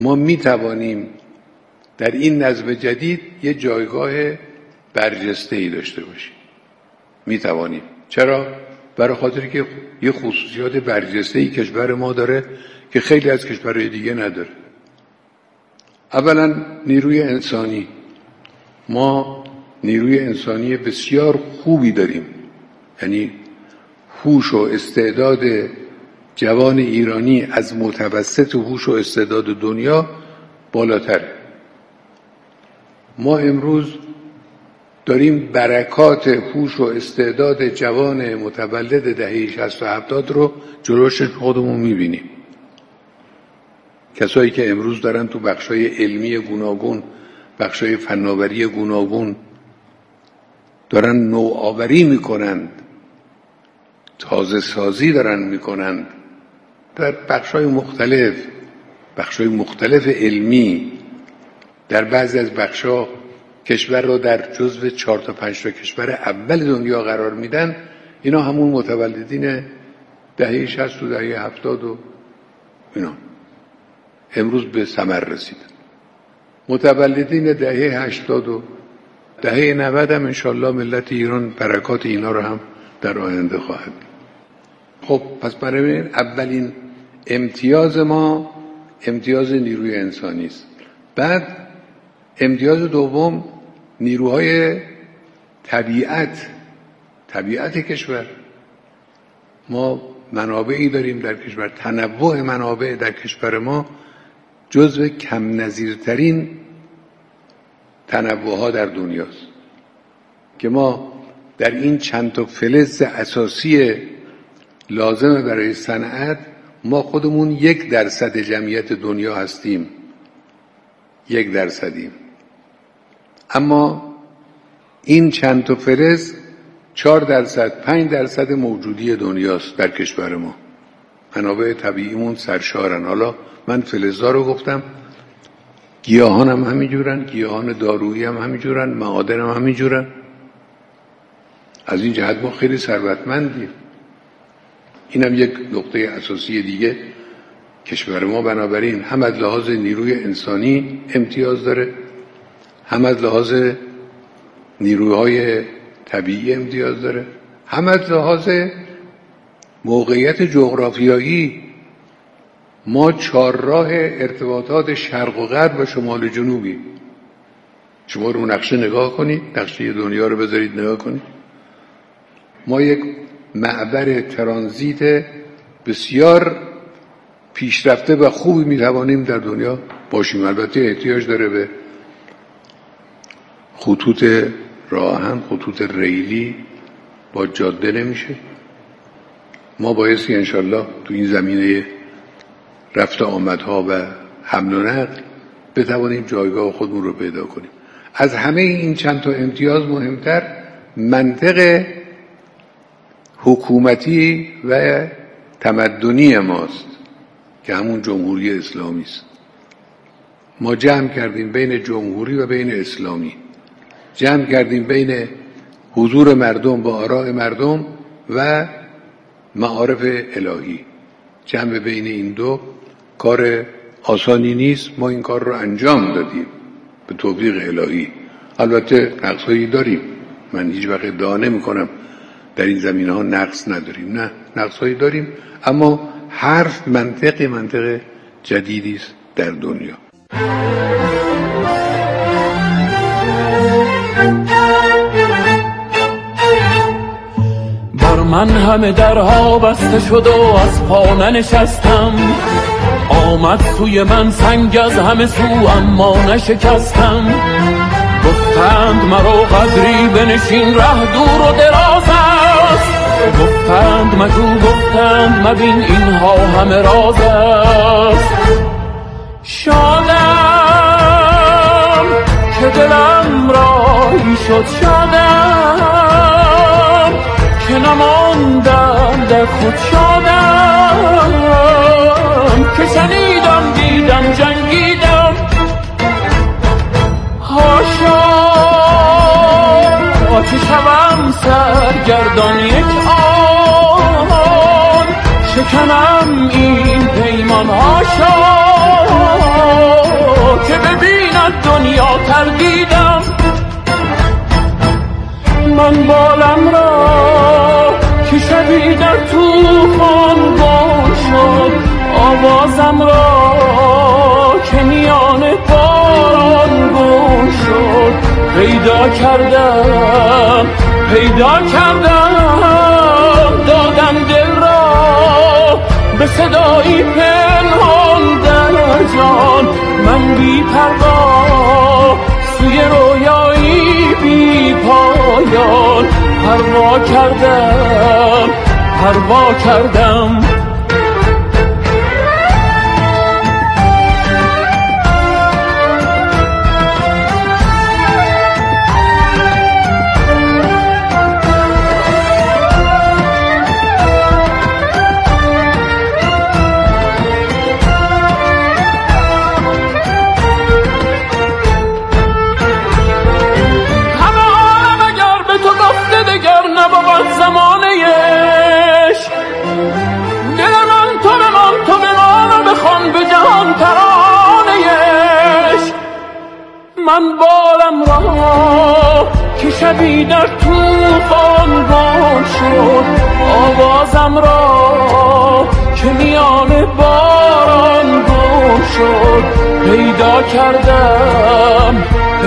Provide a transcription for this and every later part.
ما می توانیم در این نظم جدید یه جایگاه برجسته‌ای داشته باشیم. می توانیم. چرا؟ برای خاطری که یه خصوصیات برجسته‌ای کشور ما داره که خیلی از کشورهای دیگه نداره. اولا نیروی انسانی. ما نیروی انسانی بسیار خوبی داریم، یعنی هوش و استعداد جوان ایرانی از متوسط هوش و استعداد دنیا بالاتره. ما امروز داریم برکات هوش و استعداد جوان متولد دهه 60 و 70 رو جلوش خودمون میبینیم. کسایی که امروز دارن تو بخشای علمی گوناگون، بخشای فناوری گوناگون دارن نوآوری میکنند، تازه سازی دارن میکنند در بخشای مختلف علمی. در بعضی از بخشا کشور رو در جزو 4 تا 5 تا کشور اول دنیا قرار میدن. اینا همون متولدین دهه 60 و دهه 70 و اینا امروز به ثمر رسیدن. متولدین دهه 80 و دهه 90 هم انشالله ملت ایران برکات اینا رو هم در آینده خواهد. خب پس برای اولین امتیاز ما امتیاز نیروی انسانی است. بعد امتیاز دوم نیروهای طبیعت کشور. ما منابعی داریم در کشور، تنوع منابع در کشور ما جزو کم نظیرترین تنوعها در دنیاست که ما در این چند تا فلز اساسی لازم برای صنعت ما خودمون 1% جمعیت دنیا هستیم، 1%. اما این چند تا فلز 4%، 5% موجودی دنیاست در کشور ما. منابع طبیعیمون سرشارن. حالا من فلزها رو گفتم، گیاهان هم همینجورن، گیاهان دارویی هم همینجورن، معادن هم همینجورن. از این جهت ما خیلی ثروتمندیم. این هم یک نقطه اساسی دیگه. کشور ما بنابراین هم از لحاظ نیروی انسانی امتیاز داره، هم از لحاظ نیروهای طبیعی امتیاز داره، هم از لحاظ موقعیت جغرافیایی. ما 4 راه ارتباطات شرق و غرب و شمال و جنوبی. شما رو نقشه نگاه کنید، نقشه دنیا رو بذارید نگاه کنید. ما یک معبر ترانزیت بسیار پیشرفته و خوبی میتوانیم در دنیا باشیم. البته احتیاج داره به خطوط راهن، خطوط ریلی، با جاده نمیشه. ما بایستی انشالله تو این زمینه رفت آمدها و حمل و نقل بتوانیم جایگاه خودمون رو پیدا کنیم. از همه این چند تا امتیاز مهمتر منطق حکومتی و تمدنی ماست که همون جمهوری اسلامی است. ما جمع کردیم بین جمهوری و بین اسلامی، جمع کردیم بین حضور مردم و آراء مردم و معارف الهی. جمع بین این دو کار آسانی نیست. ما این کار رو انجام دادیم به توفیق الهی. البته نقصایی داریم، من هیچ وقت ادعا نمی‌کنم در این زمینه ها نقص نداریم، نه، نقصایی داریم، اما حرف منطق جدیدی است در دنیا. بر من همه درها بسته شد و از پا ننشستم، آمد سوی من سنگ از همه سو اما نشکستم. گفتند مرا قدری بنشین ره دور و دراز است، گفتند مگو، گفتند مبین اینها همه راز است. شادم که دلم راهی شد، شادم که نماندم در خود، شادم که شنیدم دیدم جنگیدم. هاشا که شوم سرگردان یک آن، شکنم این پیمان. هاشا چرخیدم، من بالم را که شبی در طوفان گم شد، آوازم را که میان باران گم شد. پیدا کردم دادم دل را به صدایی پنهان در جان. من بی پروا سوی رویایی بی پایان پروا کردم. من بالم را که شبی در طوفان گم شد، آوازم را که میان باران گم شد. پیدا کردم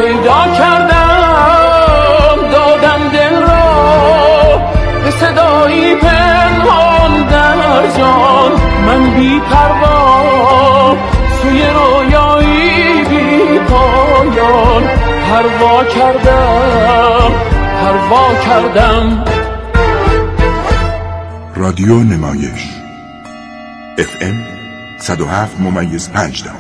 دادم دل را به صدایی پنهان در جان. من بی پروا سوی رویایی بی پایان پروا کردم. رادیو نمایش FM 107.5.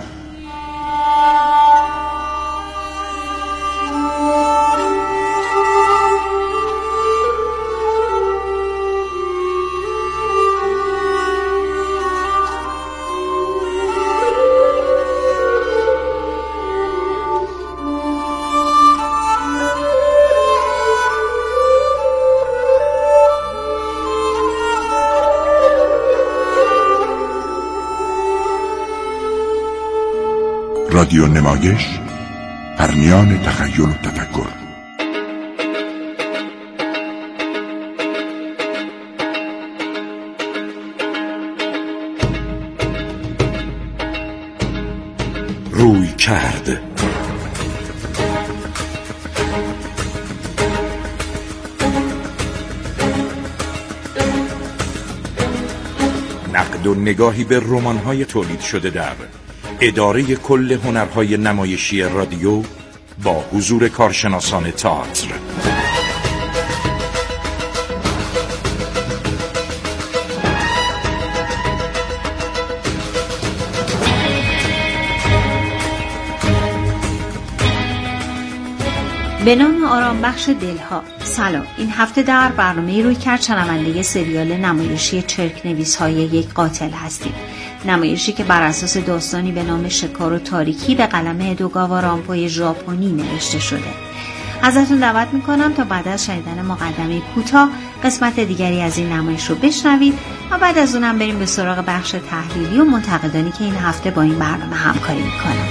رادیو نمایش، پرمیان تخیل و تفکر. روی کرد. نقد و نگاهی به رمان‌های تولید شده در اداره کل هنرهای نمایشی رادیو با حضور کارشناسان تئاتر. به نام آرامبخش دلها. سلام. این هفته در برنامه روی کرد شنونده سریال نمایشی چرک‌نویس‌های یک قاتل هستیم. نمایشی که بر اساس داستانی به نام شکار و تاریکی به قلم ادوگاوا رامپو ژاپنی نوشته شده. ازتون دعوت میکنم تا بعد از شنیدن مقدمه کوتاه قسمت دیگری از این نمایش رو بشنوید و بعد از اونم بریم به سراغ بخش تحلیلی و منتقدانی که این هفته با این برنامه همکاری میکنن.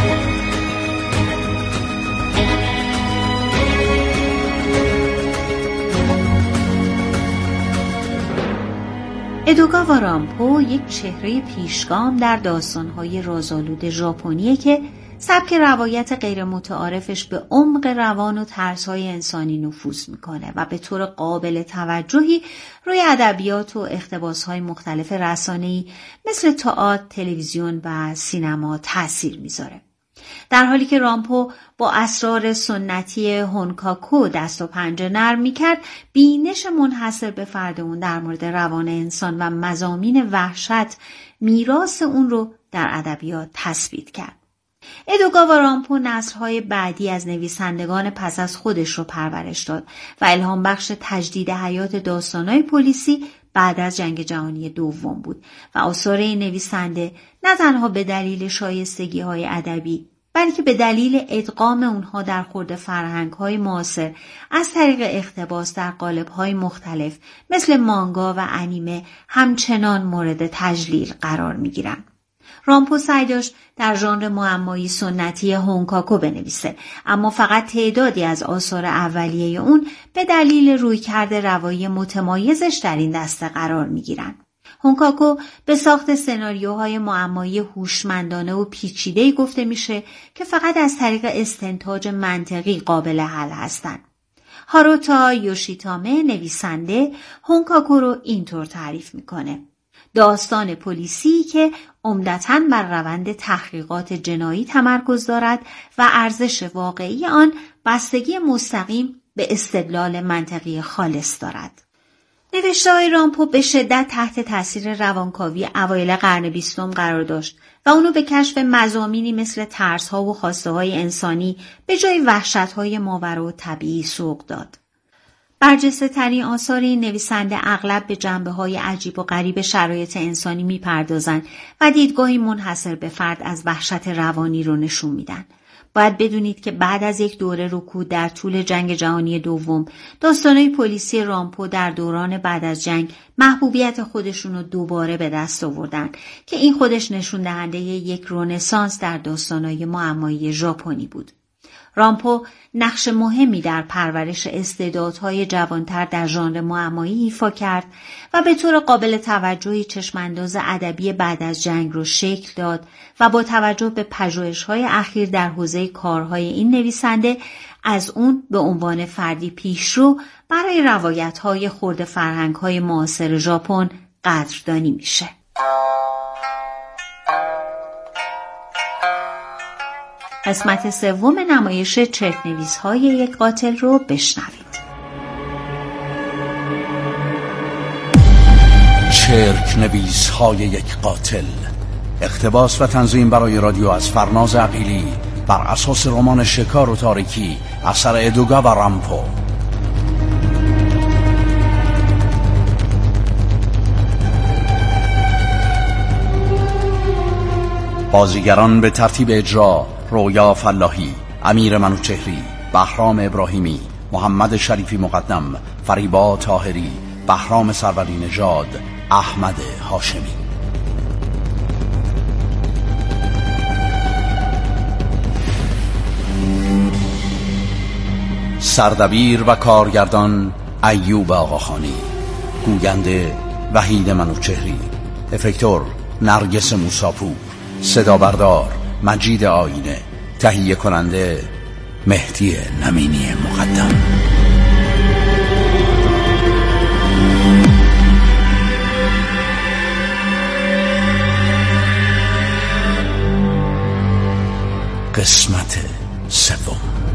ادوگاوا رامپو یک چهره پیشگام در داستان‌های رازآلود ژاپنیه که سبک روایت غیر متعارفش به عمق روان و ترس‌های انسانی نفوذ میکنه و به طور قابل توجهی روی ادبیات و اقتباس‌های مختلف رسانه‌ای مثل تئاتر، تلویزیون و سینما تأثیر میذاره. در حالی که رامپو با اسرار سنتی هونکاکو دست و پنجه نرم میکرد، بینش منحصر به فرد اون در مورد روان انسان و مضامین وحشت میراث اون رو در ادبیات تثبیت کرد. ادوگاوا رامپو نسل‌های بعدی از نویسندگان پس از خودش رو پرورش داد و الهام بخش تجدید حیات داستان‌های پلیسی بعد از جنگ جهانی دوم بود و آثار این نویسنده نه تنها به دلیل شایستگی‌های ادبی بلکه به دلیل ادغام اونها در خورد فرهنگ‌های معاصر از طریق اقتباس در قالب‌های مختلف مثل مانگا و انیمه همچنان مورد تجلیل قرار می‌گیرند. رامپو سعی داشت در ژانر معمایی سنتی هونکاکو بنویسه، اما فقط تعدادی از آثار اولیه اون به دلیل رویکرد روایی متمایزش در این دسته قرار میگیرن. هونکاکو به ساخت سناریوهای معمایی هوشمندانه و پیچیده‌ای گفته میشه که فقط از طریق استنتاج منطقی قابل حل هستند. هاروتا یوشیتامه نویسنده هونکاکو رو اینطور تعریف میکنه: داستان پلیسی که عمدتاً بر روند تحقیقات جنایی تمرکز دارد و ارزش واقعی آن بستگی مستقیم به استدلال منطقی خالص دارد. نوشته‌های رامپو به شدت تحت تاثیر روانکاوی اوایل قرن 20 قرار داشت و اونو به کشف مضامینی مثل ترس‌ها و خواسته‌های انسانی به جای وحشت‌های ماوراءالطبیعی سوق داد. برجسته‌ترین آثار این نویسنده اغلب به جنبه‌های عجیب و غریب شرایط انسانی می‌پردازند و دیدگاهی منحصر به فرد از وحشت روانی رو نشون میدن. باید بدونید که بعد از یک دوره رکود در طول جنگ جهانی دوم، داستان‌های پلیسی رامپو در دوران بعد از جنگ محبوبیت خودشون رو دوباره به دست آوردن که این خودش نشون دهنده یک رنسانس در داستان‌های معمایی ژاپنی بود. رامپو نقش مهمی در پرورش استعدادهای جوانتر در ژانر معمایی ایفا کرد و به طور قابل توجهی چشمانداز ادبی بعد از جنگ رو شکل داد و با توجه به پژوهش‌های اخیر در حوزه کارهای این نویسنده از اون به عنوان فردی پیشرو برای روایت‌های خرد فرهنگ‌های معاصر ژاپن قدردانی میشه. قسمت سوم نمایش چرت‌نویس‌های یک قاتل رو بشنوید. چرت‌نویس‌های یک قاتل، اقتباس و تنظیم برای رادیو از فرناز عقیلی بر اساس رمان شکار و تاریکی اثر ادوگاوا رامپو. بازیگران به ترتیب اجرا: رویا فلاحی، امیر منوچهری، بهرام ابراهیمی، محمد شریفی مقدم، فریبا طاهری، بهرام سروری نژاد، احمد هاشمی. سردبیر و کارگردان ایوب آقاخانی، گوینده وحید منوچهری، افکتور نرگس موساپور، صدا بردار مجید آینه، تهیه کننده مهدی نمینی مقدم. قسمت سوم.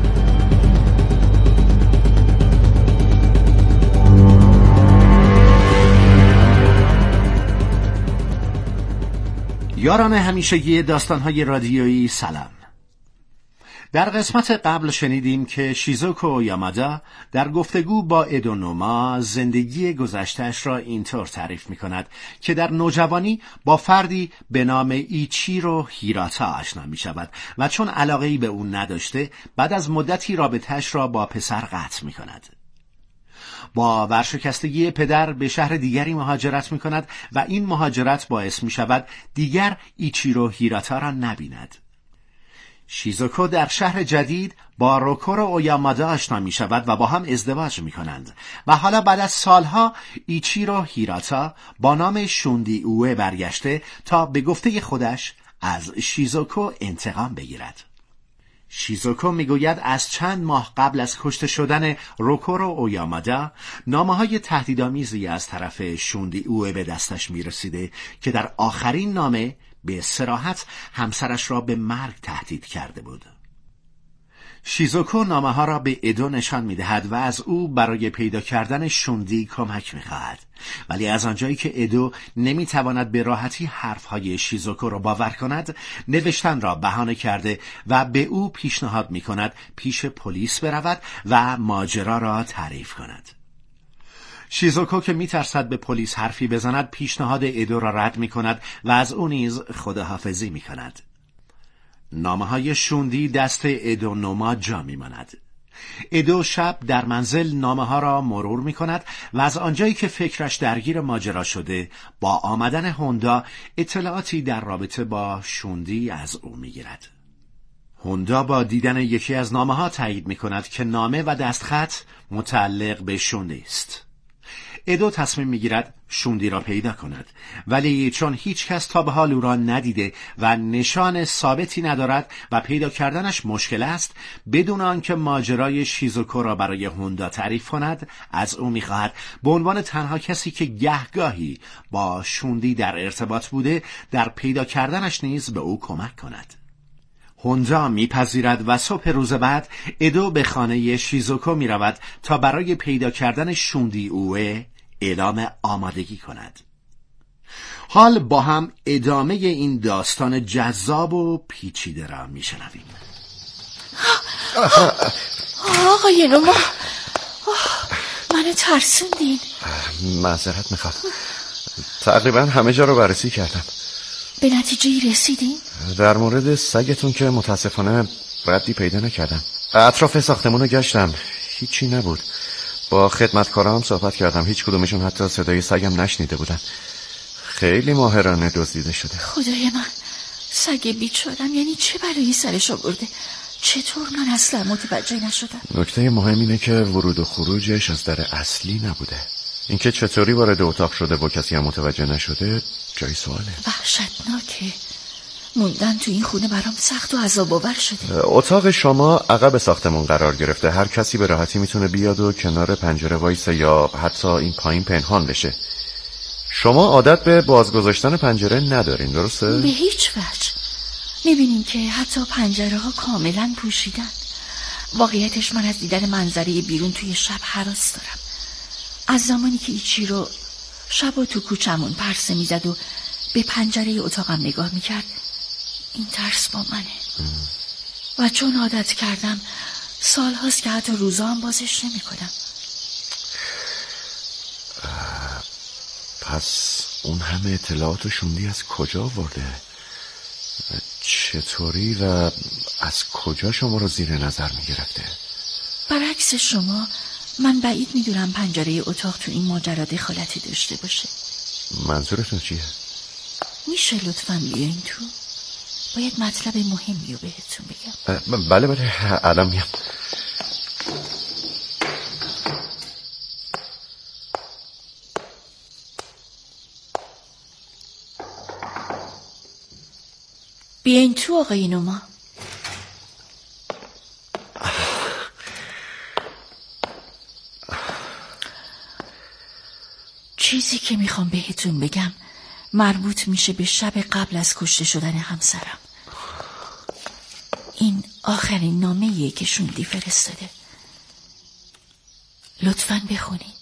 یاران همیشگی داستان‌های رادیویی سلام. در قسمت قبل شنیدیم که شیزوکو اویامادا در گفتگو با ادو نوما زندگی گذشته‌اش را اینطور تعریف می‌کند که در نوجوانی با فردی به نام ایچیرو هیراتا آشنا می‌شود و چون علاقه‌ای به او نداشته بعد از مدتی رابطه‌اش را با پسر قطع می‌کند. با ورشکستگی پدر به شهر دیگری مهاجرت می‌کند و این مهاجرت باعث می‌شود دیگر ایچیرو هیراتا را نبیند. شیزوکو در شهر جدید با روکورو اویامادا آشنا می شود و با هم ازدواج می کنند و حالا بعد از سالها ایچیرو هیراتا با نام شوندی اوه برگشته تا به گفته خودش از شیزوکو انتقام بگیرد. شیزوکو میگوید از چند ماه قبل از کشته شدن روکورو اویامادا نامه‌های تهدیدآمیزی از طرف شوندی اوه به دستش میرسیده که در آخرین نامه به صراحت همسرش را به مرگ تهدید کرده بود. شیزوکو نامه‌ها را به ادو نشان می‌دهد و از او برای پیدا کردن شوندی کمک می‌خواهد، ولی از آنجایی که ادو نمی‌تواند به راحتی حرف‌های شیزوکو را باور کند، نوشتن را بهانه کرده و به او پیشنهاد می‌کند پیش پلیس برود و ماجرا را تعریف کند. شیزوکو که میترسد به پلیس حرفی بزند پیشنهاد ادو را رد میکند و از او نیز خداحافظی میکند. نامه‌های شوندی دست ادو نوما جا میماند. ادو شب در منزل نامه ها را مرور می کند و از آنجایی که فکرش درگیر ماجرا شده با آمدن هوندا اطلاعاتی در رابطه با شوندی از او می گیرد. هوندا با دیدن یکی از نامه ها تایید می کند که نامه و دستخط متعلق به شوندی است. ادو تصمیم میگیرد شوندی را پیدا کند، ولی چون هیچ کس تا به حال او را ندیده و نشان ثابتی ندارد و پیدا کردنش مشکل است، بدون آنکه ماجرای شیزوکو را برای هوندا تعریف کند از او میخواهد به عنوان تنها کسی که گهگاهی با شوندی در ارتباط بوده در پیدا کردنش نیز به او کمک کند. هوندا میپذیرد و صبح روز بعد ادو به خانه شیزوکو میرود تا برای پیدا کردن شوندی اوه اعلام آمادگی کند. حال با هم ادامه این داستان جذاب و پیچیده را میشنویم. آقای نوما، منو ترسوندین. معذرت میخوام، تقریبا همه جا رو بررسی کردم. به نتیجه رسیدین؟ در مورد سگتون که متاسفانه ردی پیدا نکردم. اطراف ساختمون رو گشتم، هیچی نبود. با خدمتکارام صحبت کردم، هیچ کدومشون حتی صدای سگم نشنیده بودن. خیلی ماهرانه دزدیده شده. خدای من، سگ بیچارم یعنی چه بلایی سرش آورده؟ چطور من اصلا متوجه نشدم؟ نکته مهم اینه که ورود و خروجش از در اصلی نبوده. اینکه چطوری وارد اتاق شده و کسی هم متوجه نشده جای سواله. وحشتناکه. موندن تو این خونه برام سخت و عذاب آور شده. اتاق شما عقب ساختمون قرار گرفته، هر کسی به راحتی میتونه بیاد و کنار پنجره وایسه یا حتی این پایین پنهان بشه. شما عادت به بازگذاشتن پنجره ندارین، درسته؟ به هیچ وجه. میبینین که حتی پنجره ها کاملا پوشیدن. واقعیتش من از دیدن منظره بیرون توی شب هراس دارم. از زمانی که ایچیرو شب تو کوچمون پرسه میزد و به پنجره اتاقم نگاه میکرد، این ترس با منه. و چون عادت کردم سال هاست که حتی روزا هم بازش نمی کنم. پس اون همه اطلاعات و شوندی از کجا آورده؟ چطوری و از کجا شما رو زیر نظر می گرفته؟ برعکس شما، من بعید میدونم پنجره اتاق تو این ماجرا دخالتی داشته باشه. منظورتون چیه؟ میشه لطفاً بیاین تو؟ باید مطلب مهمی رو بهتون بگم. بله الان میام. بیاین تو آقای نوما. چیزی که میخوام بهتون بگم مربوط میشه به شب قبل از کشته شدن همسرم. این آخرین نامه‌ایه که شوندی فرستاده. لطفاً بخونید.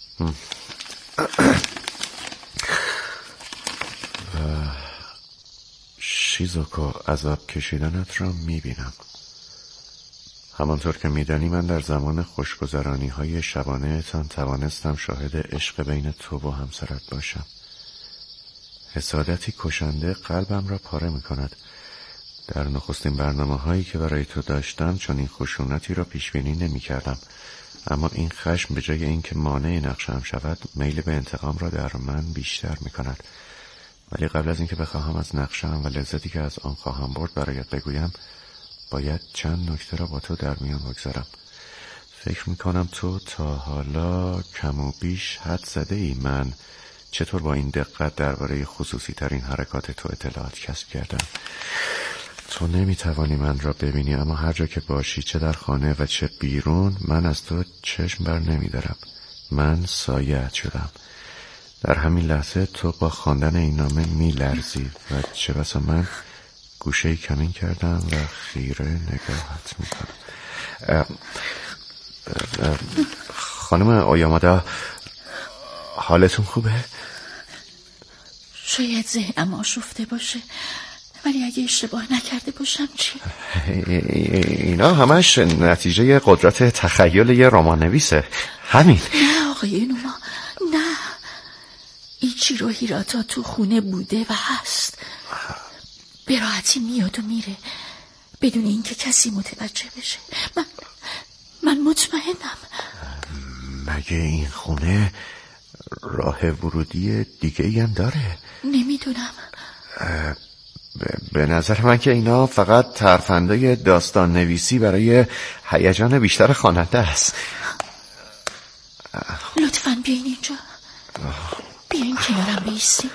شیزوکو، عذاب کشیدنت را میبینم. همانطور که میدانی من در زمان خوشگذرانی های شبانه تان توانستم شاهد عشق بین تو و همسرت باشم. حسادتی کشنده قلبم را پاره میکند. در نخستین برنامه هایی که برای تو داشتم چون این خشونتی را پیش بینی نمی کردم. اما این خشم به جای اینکه مانع نقشم شود میل به انتقام را در من بیشتر می کند. ولی قبل از اینکه بخواهم از نقشم و لذتی که از آن خواهم برد برایت بگویم، باید چند نکته را با تو در میان بگذارم. فکر می کنم تو تا حالا کم و بیش حد زده ای من چطور با این دقت درباره خصوصی ترین حرکات تو اطلاعات کسب کردم. تو نمیتوانی من را ببینی، اما هر جا که باشی، چه در خانه و چه بیرون، من از تو چشم بر نمیدارم. من سایه‌ات شدم. در همین لحظه تو با خواندن این نامه میلرزی و چه بسا من گوشه‌ای کمین کردم و خیره نگاهت میکنم. خانم اویامادا، حالتون خوبه؟ شاید ذهنم آشفته باشه، ولی اگه اشتباه نکرده باشم چی؟ اینا همش نتیجه قدرت تخیل یه رمان نویسه. همین. نه آقای نوما، نه. ایچیرو هیراتا تو خونه بوده و هست. به راحتی میاد و میره بدون اینکه کسی متوجه بشه. من مطمئنم. مگه این خونه راه ورودی دیگه ای هم داره؟ نمیدونم. به نظر من که اینا فقط ترفندای داستان نویسی برای هیجان بیشتر خواننده است. لطفاً بیاین اینجا. بیاین کنارم بایستین.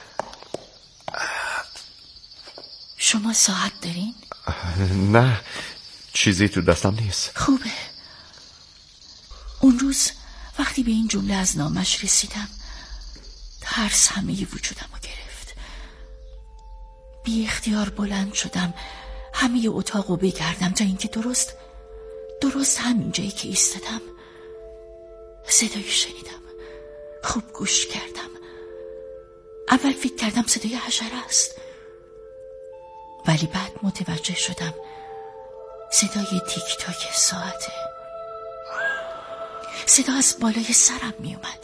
شما ساعت دارین؟ نه، چیزی تو دستم نیست. خوبه. اون روز وقتی به این جمله از نامش رسیدم، ترس همه وجودم رو گرفت. بی اختیار بلند شدم، همه اتاق رو بگردم تا اینکه درست همین جایی که ایستادم صدایی شنیدم. خوب گوش کردم. اول فکر کردم صدای حشره است، ولی بعد متوجه شدم صدای تیک تاک ساعته. صدا از بالای سرم می اومد.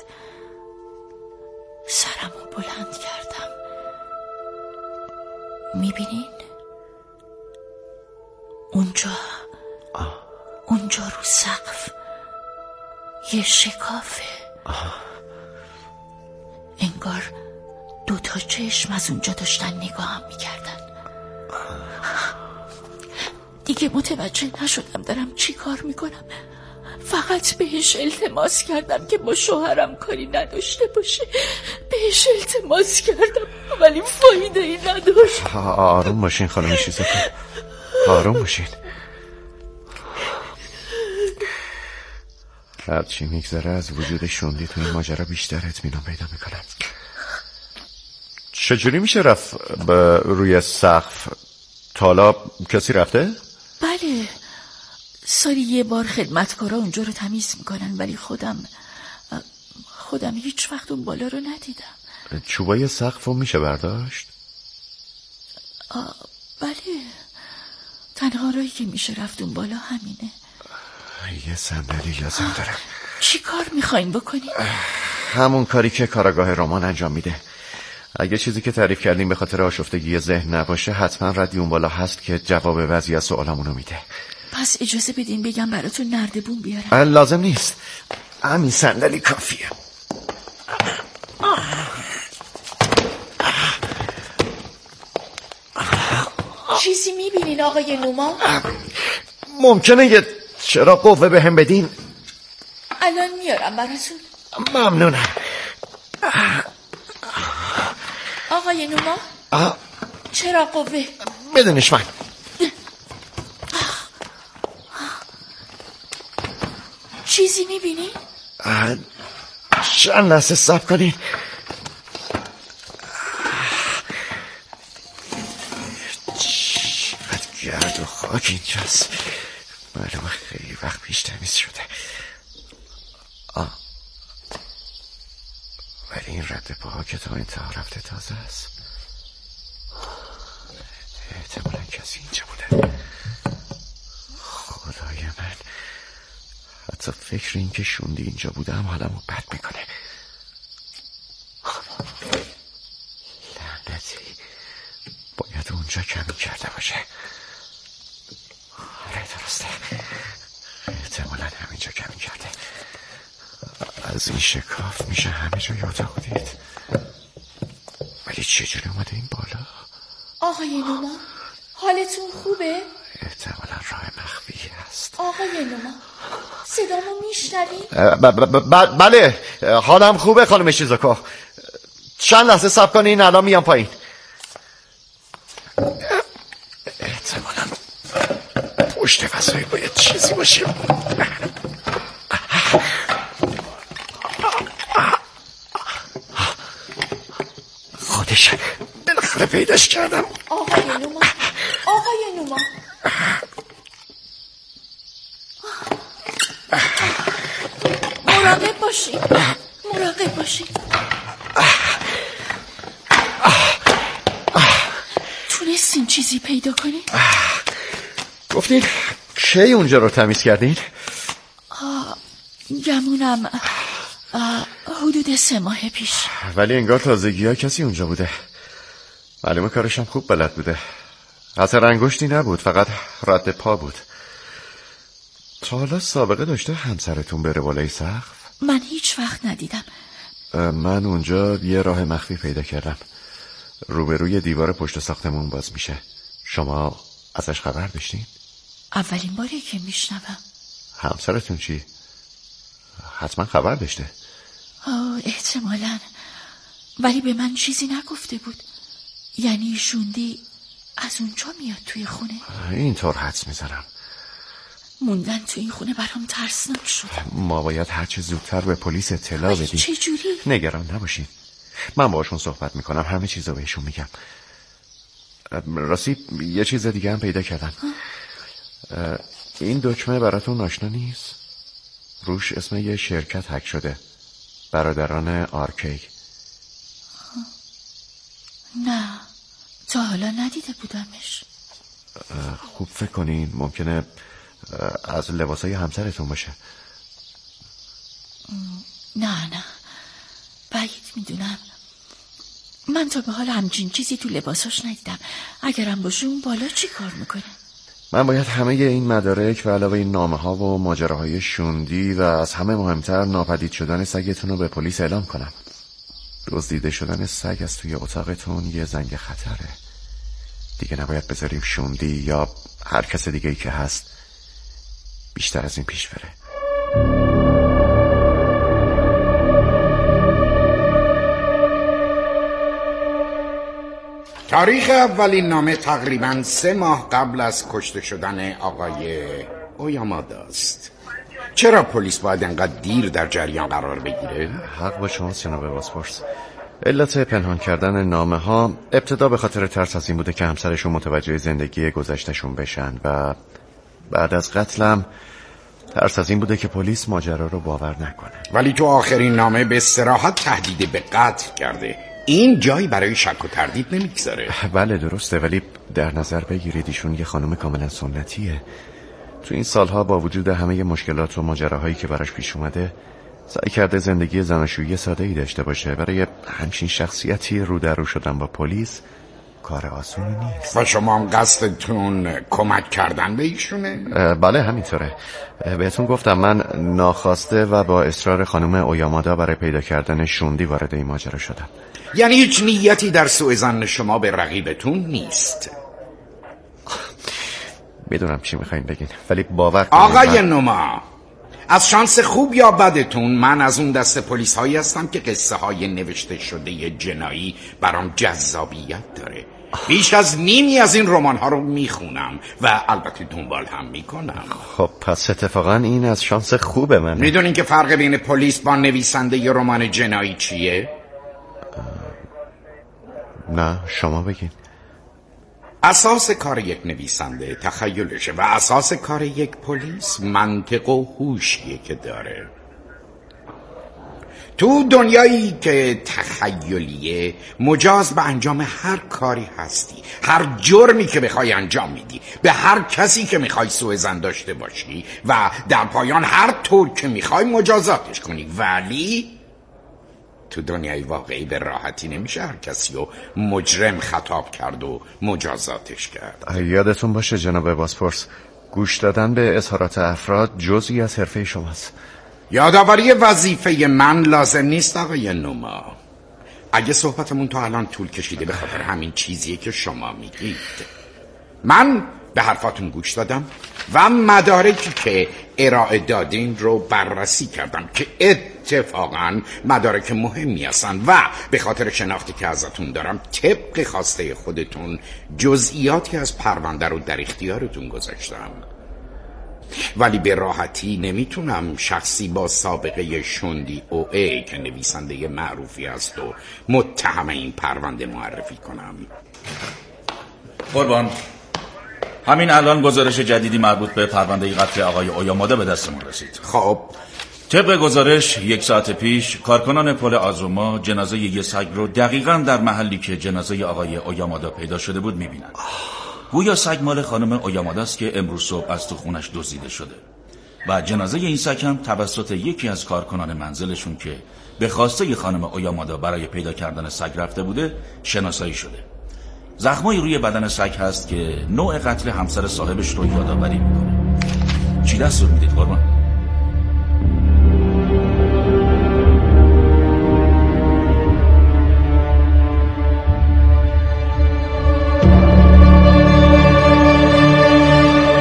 سرم رو بلند کردم. میبینین؟ اونجا رو سقف یه شکافه. انگار 2 چشم از اونجا داشتن نگاهم میکردن. دیگه متوجه نشدم دارم چی کار میکنم. فقط بهش التماس کردم که با شوهرم کاری نداشته باشه. بهش التماس کردم ولی فایده ای نداشت. آروم باشین خانم شیزوکو، آروم باشین. هرچی میگذره از وجود شوندی تو این ماجرا بیشتر اطمینان پیدا میکنم. چجوری میشه رفت روی سقف؟ تالا کسی رفته؟ بله، سالی یه بار خدمتکارا اونجا رو تمیز میکنن، ولی خودم هیچ وقت اون بالا رو ندیدم. چوبای سقف رو میشه برداشت؟ بله، تنها راهی که میشه رفت اون بالا همینه. یه صندلی لازم دارم. چی کار میخواین بکنین؟ همون کاری که کاراگاه رمان انجام میده. اگه چیزی که تعریف کردیم به خاطر آشفتگی ذهن نباشه، حتما ردی اون بالا هست که جواب بعضی از سوالامونو میده. پس اجازه بدین بگم براتون نردبون بیارم. لازم نیست، همین صندلی کافیه. چیزی میبینین آقای نوما؟ ممکنه یه چراغ قوه به هم بدین؟ الان میارم براتون. ممنونم. آقای نوما؟ چراغ قوه بدونش من. چیزی میبینی؟ چند لحظه صبر کنین. چقدر گرد و خاک اینجاست. معلومه خیلی وقت پیش تمیز شده. ولی این رد پاها که تا انتها رفته تازه است. احتمالا کسی اینجا بوده. خدای من، حتی فکر این که شوندی اینجا بوده هم حالمو بد میکنه. لعنتی، باید اونجا کمی کرده باشه. آره درسته، احتمالا همینجا کمی کرده. از این شکاف میشه همه جای اتاق دید. ولی چجوری اومده این بالا؟ آقای نوما، حالتون خوبه؟ احتمالا راه مخفی هست. آقای نوما، صدامو میشنوی؟ بله، حالم خوبه خانم شیزوکو. چند لحظه صبر کنین، الان میام پایین. احتمالا پشت وسایل باید چیزی باشه. خودشه، بالاخره پیداش کردم. آقای نوما، آقای نوما. مراقب باشین، مراقب باشین. تونستین چیزی پیدا کنین؟ گفتین کی اونجا رو تمیز کردین؟ گمونم حدود 3 ماه پیش. ولی انگار تازگی ها کسی اونجا بوده. معلومه کارشم خوب بلد بوده. اثر انگشتی نبود، فقط رد پا بود. تا حالا سابقه داشته همسرتون بره بالای سقف؟ من هیچ وقت ندیدم. من اونجا یه راه مخفی پیدا کردم، روبروی دیوار پشت ساختمون باز میشه. شما ازش خبر داشتین؟ اولین باری که میشنوم. همسرتون چی؟ حتما خبر داشته. احتمالاً، ولی به من چیزی نگفته بود. یعنی شوندی از اونجا میاد توی خونه؟ اینطور حدس میزنم. موندن توی این خونه برام ترسناک شد. ما باید هرچه زودتر به پلیس اطلاع بدیم. چجوری؟ نگران نباشین، من باشون صحبت میکنم، همه چیز رو بهشون میگم. راستی یه چیز دیگه هم پیدا کردم. این دکمه براتون آشنا نیست؟ روش اسم یه شرکت هک شده، برادران آرکی. نه، تا حالا ندیده بودمش. خوب فکر کنین، ممکنه از لباسای همسرتون باشه. نه بعید میدونم. من تا به حال همچین چیزی تو لباساش ندیدم. اگرم باشه اون بالا چی کار میکنه؟ من باید همه این مدارک و علاوه این نامه ها و ماجراهای شوندی و از همه مهمتر ناپدید شدن سگتون رو به پلیس اعلام کنم. دزدیده شدن سگ از توی اتاقتون یه زنگ خطره. دیگه نباید بذاریم شوندی یا هر کس دیگه‌ای که هست بیشتر از این پیش بره. تاریخ اولین نامه تقریباً 3 ماه قبل از کشته شدن آقای اویامادا است. چرا پلیس باید انقدر دیر در جریان قرار بگیره؟ حق با شما جناب بازپرس. علت پنهان کردن نامه ها ابتدا به خاطر ترس از این بوده که همسرشون متوجه زندگی گذشتشون بشن و بعد از قتلم ترس از این بوده که پلیس ماجرا رو باور نکنه. ولی تو آخرین نامه به صراحت تهدید به قتل کرده. این جایی برای شک و تردید نمیگذاره. بله درسته، ولی در نظر بگیرید ایشون یه خانم کاملا سنتیه. تو این سالها با وجود همه مشکلات و ماجراهایی که براش پیش اومده سعی کرده زندگی زناشویی ساده‌ای داشته باشه. برای همچین شخصیتی رو در رو شدن با پلیس کار آسونی نیست. و شما هم قصدتون کمک کردن به ایشونه؟ بله همینطوره. بهتون گفتم من ناخواسته و با اصرار خانم اویامادا برای پیدا کردن شوندی وارد این ماجرا شدم. یعنی هیچ نیتی در سوء ظن شما به رقیبتون نیست؟ میدونم چی میخواین بگین، ولی باور کنید آقای نوما، از شانس خوب یا بدتون من از اون دسته پلیس هایی هستم که قصه های نوشته شده جنایی برام جذابیت داره. بیش از نیمی از این رمان ها رو میخونم و البته دنبال هم میکنم. خب پس اتفاقا این از شانس خوبه منه. میدونین که فرق بین پلیس با نویسنده ی رمان جنایی چیه؟ نه شما بگین. اساس کار یک نویسنده تخیلشه و اساس کار یک پلیس منطق و هوشیه که داره. تو دنیایی که تخیلیه مجاز به انجام هر کاری هستی، هر جرمی که بخوای انجام میدی، به هر کسی که میخوای سوء ظن داشته باشی و در پایان هر طور که میخوای مجازاتش کنی. ولی تو دنیای واقعی به راحتی نمیشه هر کسی رو مجرم خطاب کرد و مجازاتش کرد. یادتون باشه جناب بازپرس، گوش دادن به اظهارات افراد جزئی از حرفه شماست. یادآوری وظیفه من لازم نیست آقای نوما. اگه صحبتمون تا الان طول کشیده به خاطر همین چیزیه که شما میگید. من به حرفاتون گوش دادم و مدارکی که ارائه دادین رو بررسی کردم که اتفاقا مدارک مهمی هستن و به خاطر شناختی که ازتون دارم طبق خواسته خودتون جزئیاتی از پرونده رو در اختیارتون گذاشتم. ولی به راحتی نمیتونم شخصی با سابقه شوندی او ای که نویسنده معروفی است و متهم این پرونده معرفی کنم. قربان، همین الان گزارش جدیدی مربوط به پرونده قتل آقای اویامادا به دستمون رسید. خب طبق گزارش 1 ساعت پیش کارکنان پل آزوما جنازه یه سگ رو دقیقاً در محلی که جنازه آقای اویامادا پیدا شده بود میبینن. گویا سگ مال خانم اویامادا است که امروز صبح از تو خونش دزدیده شده و جنازه این سگ هم توسط یکی از کارکنان منزلشون که به خواسته خانم اویامادا برای پیدا کردن سگ رفته بوده شناسایی شده. زخمای روی بدن سگ هست که نوع قتل همسر صاحبش رو یادآوری میکنه. چی دستور میدید قربان؟